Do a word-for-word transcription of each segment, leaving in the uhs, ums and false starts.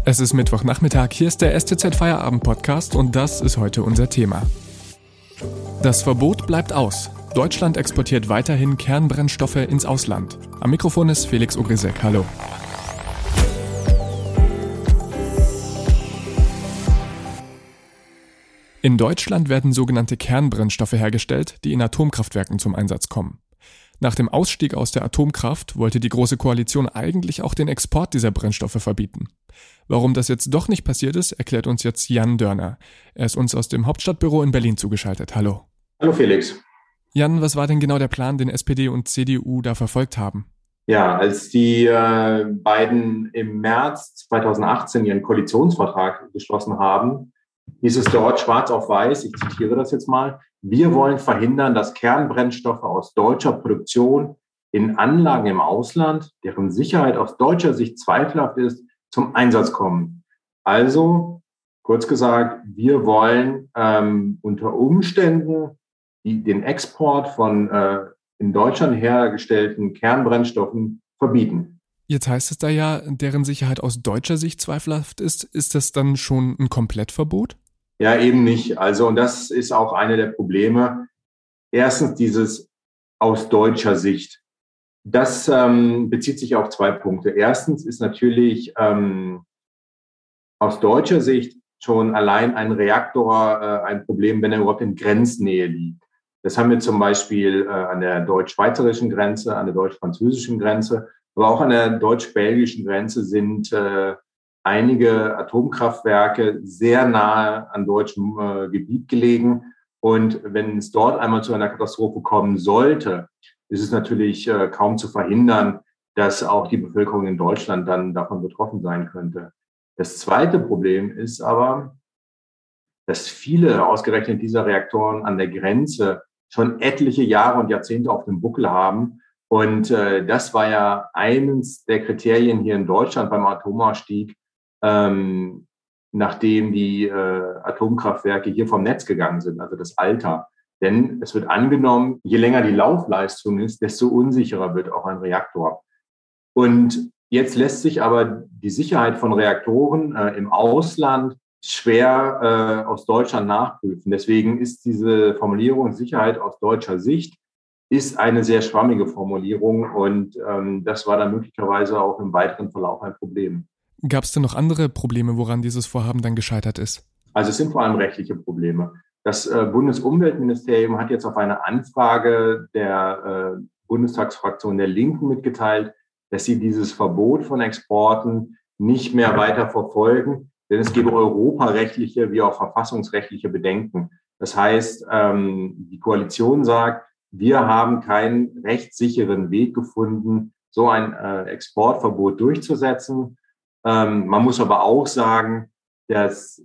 Es ist Mittwochnachmittag, hier ist der S T Z-Feierabend-Podcast und das ist heute unser Thema. Das Verbot bleibt aus. Deutschland exportiert weiterhin Kernbrennstoffe ins Ausland. Am Mikrofon ist Felix Ogrisek. Hallo. In Deutschland werden sogenannte Kernbrennstoffe hergestellt, die in Atomkraftwerken zum Einsatz kommen. Nach dem Ausstieg aus der Atomkraft wollte die Große Koalition eigentlich auch den Export dieser Brennstoffe verbieten. Warum das jetzt doch nicht passiert ist, erklärt uns jetzt Jan Dörner. Er ist uns aus dem Hauptstadtbüro in Berlin zugeschaltet. Hallo. Hallo Felix. Jan, was war denn genau der Plan, den S P D und C D U da verfolgt haben? Ja, als die äh, beiden im März zweitausendachtzehn ihren Koalitionsvertrag geschlossen haben, hieß es dort schwarz auf weiß, ich zitiere das jetzt mal: Wir wollen verhindern, dass Kernbrennstoffe aus deutscher Produktion in Anlagen im Ausland, deren Sicherheit aus deutscher Sicht zweifelhaft ist, zum Einsatz kommen. Also, kurz gesagt, wir wollen ähm, unter Umständen die, den Export von äh, in Deutschland hergestellten Kernbrennstoffen verbieten. Jetzt heißt es da ja, deren Sicherheit aus deutscher Sicht zweifelhaft ist. Ist das dann schon ein Komplettverbot? Ja, eben nicht. Also, und das ist auch eine der Probleme. Erstens dieses aus deutscher Sicht. Das ähm, bezieht sich auf zwei Punkte. Erstens ist natürlich ähm, aus deutscher Sicht schon allein ein Reaktor äh, ein Problem, wenn er überhaupt in Grenznähe liegt. Das haben wir zum Beispiel äh, an der deutsch-schweizerischen Grenze, an der deutsch-französischen Grenze, aber auch an der deutsch-belgischen Grenze sind äh, einige Atomkraftwerke sehr nahe an deutschem äh, Gebiet gelegen. Und wenn es dort einmal zu einer Katastrophe kommen sollte, ist es natürlich äh, kaum zu verhindern, dass auch die Bevölkerung in Deutschland dann davon betroffen sein könnte. Das zweite Problem ist aber, dass viele ausgerechnet dieser Reaktoren an der Grenze schon etliche Jahre und Jahrzehnte auf dem Buckel haben. Und äh, das war ja eines der Kriterien hier in Deutschland beim Atomausstieg, ähm, nachdem die äh, Atomkraftwerke hier vom Netz gegangen sind, also das Alter. Denn es wird angenommen, je länger die Laufleistung ist, desto unsicherer wird auch ein Reaktor. Und jetzt lässt sich aber die Sicherheit von Reaktoren äh, im Ausland schwer äh, aus Deutschland nachprüfen. Deswegen ist diese Formulierung Sicherheit aus deutscher Sicht ist eine sehr schwammige Formulierung und ähm, das war dann möglicherweise auch im weiteren Verlauf ein Problem. Gab es denn noch andere Probleme, woran dieses Vorhaben dann gescheitert ist? Also es sind vor allem rechtliche Probleme. Das äh, Bundesumweltministerium hat jetzt auf eine Anfrage der äh, Bundestagsfraktion der Linken mitgeteilt, dass sie dieses Verbot von Exporten nicht mehr weiter verfolgen, denn es gebe europarechtliche wie auch verfassungsrechtliche Bedenken. Das heißt, ähm, die Koalition sagt, wir haben keinen rechtssicheren Weg gefunden, so ein äh, Exportverbot durchzusetzen. Ähm, man muss aber auch sagen, dass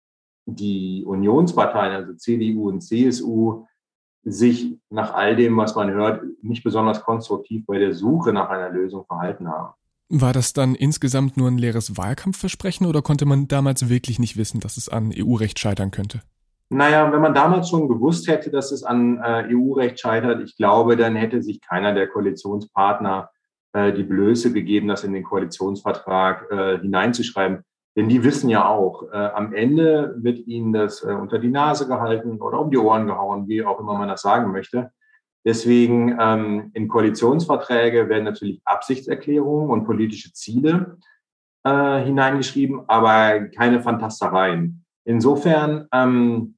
die Unionsparteien, also C D U und C S U, sich nach all dem, was man hört, nicht besonders konstruktiv bei der Suche nach einer Lösung verhalten haben. War das dann insgesamt nur ein leeres Wahlkampfversprechen oder konnte man damals wirklich nicht wissen, dass es an E U-Recht scheitern könnte? Naja, wenn man damals schon gewusst hätte, dass es an äh, E U-Recht scheitert, ich glaube, dann hätte sich keiner der Koalitionspartner äh, die Blöße gegeben, das in den Koalitionsvertrag äh, hineinzuschreiben. Denn die wissen ja auch, äh, am Ende wird ihnen das äh, unter die Nase gehalten oder um die Ohren gehauen, wie auch immer man das sagen möchte. Deswegen ähm, in Koalitionsverträge werden natürlich Absichtserklärungen und politische Ziele äh, hineingeschrieben, aber keine Fantastereien. Insofern ähm,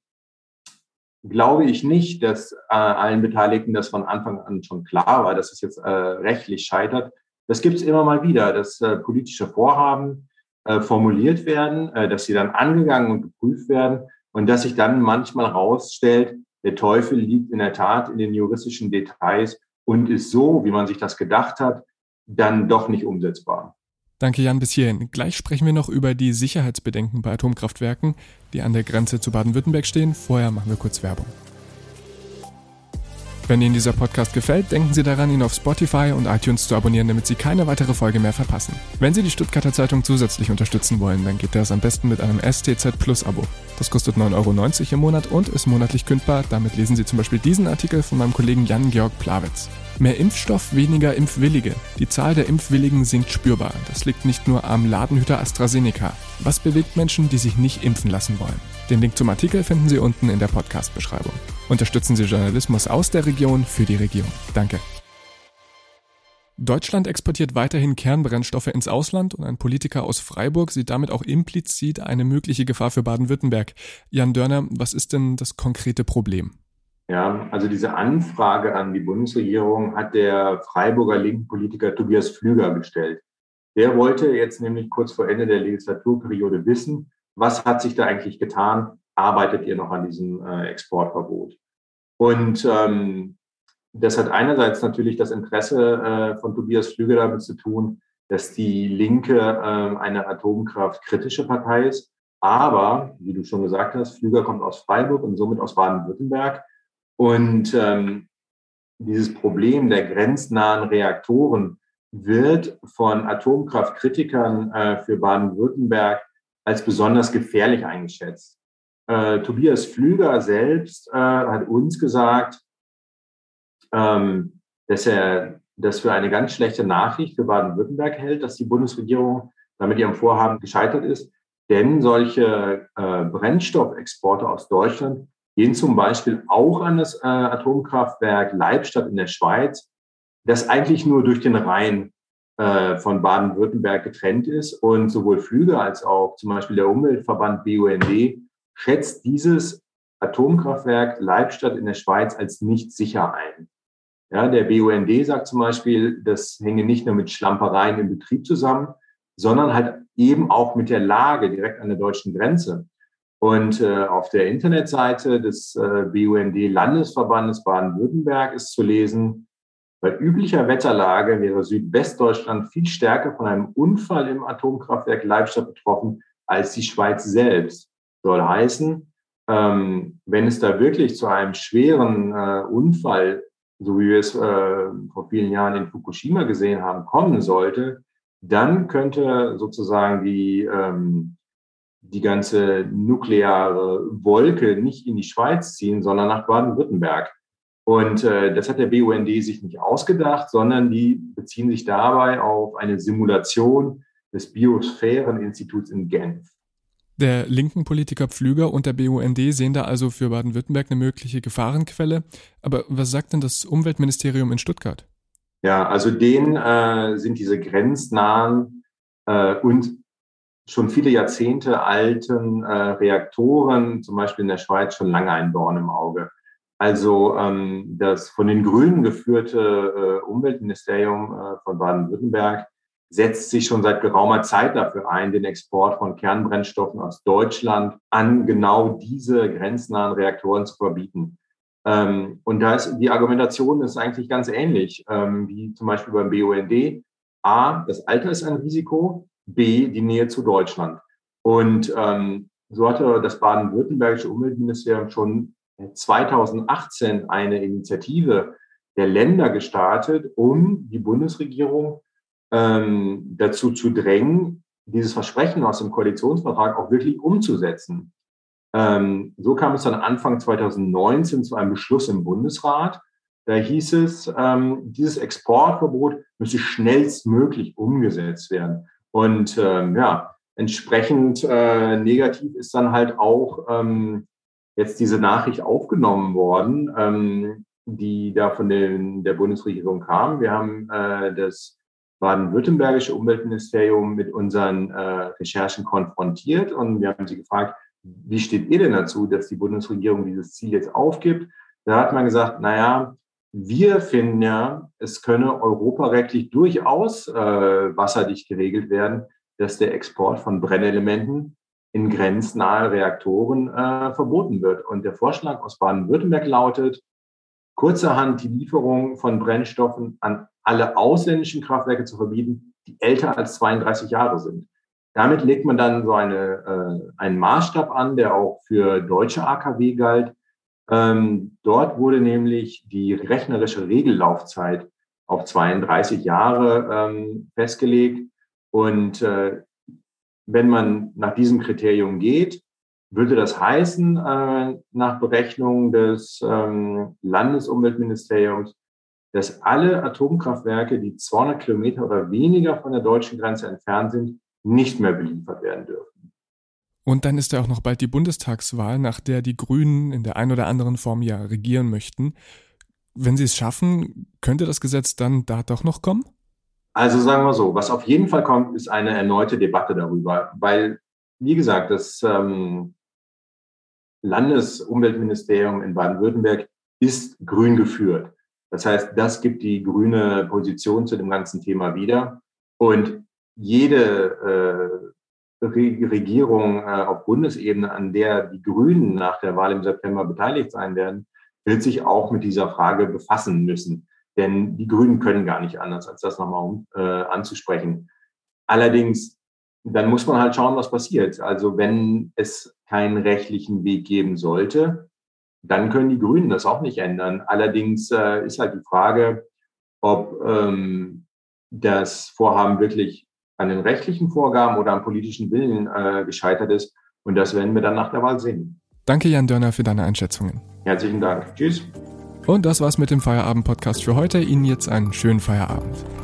glaube ich nicht, dass äh, allen Beteiligten das von Anfang an schon klar war, dass es jetzt äh, rechtlich scheitert. Das gibt es immer mal wieder, dass äh, politische Vorhaben äh, formuliert werden, äh, dass sie dann angegangen und geprüft werden und dass sich dann manchmal herausstellt, der Teufel liegt in der Tat in den juristischen Details und ist so, wie man sich das gedacht hat, dann doch nicht umsetzbar. Danke, Jan, bis hierhin. Gleich sprechen wir noch über die Sicherheitsbedenken bei Atomkraftwerken, die an der Grenze zu Baden-Württemberg stehen. Vorher machen wir kurz Werbung. Wenn Ihnen dieser Podcast gefällt, denken Sie daran, ihn auf Spotify und iTunes zu abonnieren, damit Sie keine weitere Folge mehr verpassen. Wenn Sie die Stuttgarter Zeitung zusätzlich unterstützen wollen, dann geht das am besten mit einem S T Z Plus Abo. Das kostet neun Euro neunzig im Monat und ist monatlich kündbar. Damit lesen Sie zum Beispiel diesen Artikel von meinem Kollegen Jan-Georg Plawitz. Mehr Impfstoff, weniger Impfwillige. Die Zahl der Impfwilligen sinkt spürbar. Das liegt nicht nur am Ladenhüter AstraZeneca. Was bewegt Menschen, die sich nicht impfen lassen wollen? Den Link zum Artikel finden Sie unten in der Podcast-Beschreibung. Unterstützen Sie Journalismus aus der Region für die Region. Danke. Deutschland exportiert weiterhin Kernbrennstoffe ins Ausland und ein Politiker aus Freiburg sieht damit auch implizit eine mögliche Gefahr für Baden-Württemberg. Jan Dörner, was ist denn das konkrete Problem? Ja, also diese Anfrage an die Bundesregierung hat der Freiburger linken Politiker Tobias Pflüger gestellt. Der wollte jetzt nämlich kurz vor Ende der Legislaturperiode wissen, was hat sich da eigentlich getan? Arbeitet ihr noch an diesem äh, Exportverbot? Und ähm, das hat einerseits natürlich das Interesse äh, von Tobias Pflüger damit zu tun, dass die Linke äh, eine atomkraftkritische Partei ist. Aber, wie du schon gesagt hast, Pflüger kommt aus Freiburg und somit aus Baden-Württemberg. Und ähm, dieses Problem der grenznahen Reaktoren wird von Atomkraftkritikern äh, für Baden-Württemberg als besonders gefährlich eingeschätzt. Äh, Tobias Pflüger selbst äh, hat uns gesagt, ähm, dass er das für eine ganz schlechte Nachricht für Baden-Württemberg hält, dass die Bundesregierung damit ihrem Vorhaben gescheitert ist. Denn solche äh, Brennstoffexporte aus Deutschland gehen zum Beispiel auch an das äh, Atomkraftwerk Leibstadt in der Schweiz, das eigentlich nur durch den Rhein äh, von Baden-Württemberg getrennt ist. Und sowohl Pflüger als auch zum Beispiel der Umweltverband B U N D schätzt dieses Atomkraftwerk Leibstadt in der Schweiz als nicht sicher ein. Ja, der B U N D sagt zum Beispiel, das hänge nicht nur mit Schlampereien im Betrieb zusammen, sondern halt eben auch mit der Lage direkt an der deutschen Grenze. Und äh, auf der Internetseite des äh, B U N D-Landesverbandes Baden-Württemberg ist zu lesen, bei üblicher Wetterlage wäre Südwestdeutschland viel stärker von einem Unfall im Atomkraftwerk Leibstadt betroffen als die Schweiz selbst. Soll heißen, ähm, wenn es da wirklich zu einem schweren äh, Unfall, so wie wir es äh, vor vielen Jahren in Fukushima gesehen haben, kommen sollte, dann könnte sozusagen die ähm, die ganze nukleare Wolke nicht in die Schweiz ziehen, sondern nach Baden-Württemberg. Und äh, das hat der B U N D sich nicht ausgedacht, sondern die beziehen sich dabei auf eine Simulation des Biosphäreninstituts in Genf. Der linken Politiker Pflüger und der B U N D sehen da also für Baden-Württemberg eine mögliche Gefahrenquelle. Aber was sagt denn das Umweltministerium in Stuttgart? Ja, also denen äh, sind diese grenznahen äh, und schon viele Jahrzehnte alten äh, Reaktoren, zum Beispiel in der Schweiz, schon lange ein Dorn im Auge. Also ähm, das von den Grünen geführte äh, Umweltministerium äh, von Baden-Württemberg setzt sich schon seit geraumer Zeit dafür ein, den Export von Kernbrennstoffen aus Deutschland an genau diese grenznahen Reaktoren zu verbieten. Ähm, und da ist die Argumentation ist eigentlich ganz ähnlich ähm, wie zum Beispiel beim B U N D. A, das Alter ist ein Risiko. B, die Nähe zu Deutschland. Und ähm, so hatte das baden-württembergische Umweltministerium schon zweitausendachtzehn eine Initiative der Länder gestartet, um die Bundesregierung ähm, dazu zu drängen, dieses Versprechen aus dem Koalitionsvertrag auch wirklich umzusetzen. Ähm, so kam es dann Anfang zweitausendneunzehn zu einem Beschluss im Bundesrat. Da hieß es, ähm, dieses Exportverbot müsse schnellstmöglich umgesetzt werden. Und ähm, ja, entsprechend äh, negativ ist dann halt auch ähm, jetzt diese Nachricht aufgenommen worden, ähm, die da von den, der Bundesregierung kam. Wir haben äh, das baden-württembergische Umweltministerium mit unseren äh, Recherchen konfrontiert und wir haben sie gefragt, wie steht ihr denn dazu, dass die Bundesregierung dieses Ziel jetzt aufgibt? Da hat man gesagt, naja, wir finden ja, es könne europarechtlich durchaus äh, wasserdicht geregelt werden, dass der Export von Brennelementen in grenznahe Reaktoren äh, verboten wird. Und der Vorschlag aus Baden-Württemberg lautet, kurzerhand die Lieferung von Brennstoffen an alle ausländischen Kraftwerke zu verbieten, die älter als zweiunddreißig Jahre sind. Damit legt man dann so eine, äh, einen Maßstab an, der auch für deutsche A K W galt. Ähm, dort wurde nämlich die rechnerische Regellaufzeit auf zweiunddreißig Jahre ähm, festgelegt. Und äh, wenn man nach diesem Kriterium geht, würde das heißen, äh, nach Berechnung des ähm, Landesumweltministeriums, dass alle Atomkraftwerke, die zweihundert Kilometer oder weniger von der deutschen Grenze entfernt sind, nicht mehr beliefert werden dürfen. Und dann ist ja auch noch bald die Bundestagswahl, nach der die Grünen in der einen oder anderen Form ja regieren möchten. Wenn sie es schaffen, könnte das Gesetz dann da doch noch kommen? Also sagen wir so, was auf jeden Fall kommt, ist eine erneute Debatte darüber, weil, wie gesagt, das ähm, Landesumweltministerium in Baden-Württemberg ist grün geführt. Das heißt, das gibt die grüne Position zu dem ganzen Thema wieder. Und jede äh, Regierung äh, auf Bundesebene, an der die Grünen nach der Wahl im September beteiligt sein werden, wird sich auch mit dieser Frage befassen müssen. Denn die Grünen können gar nicht anders, als das nochmal äh, anzusprechen. Allerdings, dann muss man halt schauen, was passiert. Also wenn es keinen rechtlichen Weg geben sollte, dann können die Grünen das auch nicht ändern. Allerdings äh, ist halt die Frage, ob ähm, das Vorhaben wirklich an den rechtlichen Vorgaben oder am politischen Willen äh, gescheitert ist. Und das werden wir dann nach der Wahl sehen. Danke, Jan Dörner, für deine Einschätzungen. Herzlichen Dank. Tschüss. Und das war's mit dem Feierabend-Podcast für heute. Ihnen jetzt einen schönen Feierabend.